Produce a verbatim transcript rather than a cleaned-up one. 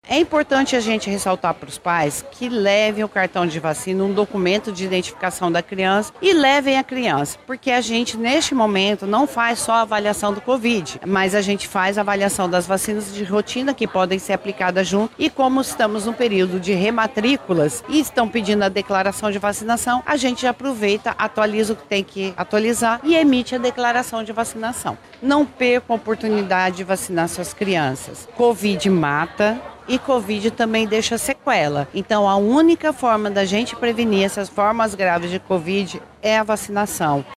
É importante a gente ressaltar para os pais que levem o cartão de vacina, um documento de identificação da criança e levem a criança, porque a gente neste momento não faz só a avaliação do Covid, mas a gente faz a avaliação das vacinas de rotina que podem ser aplicadas junto e como estamos no período de rematrículas e estão pedindo a declaração de vacinação, a gente aproveita, atualiza o que tem que atualizar e emite a declaração de vacinação. Não percam a oportunidade de vacinar suas crianças. Covid mata. E Covid também deixa sequela. Então, a única forma da gente prevenir essas formas graves de Covid é a vacinação.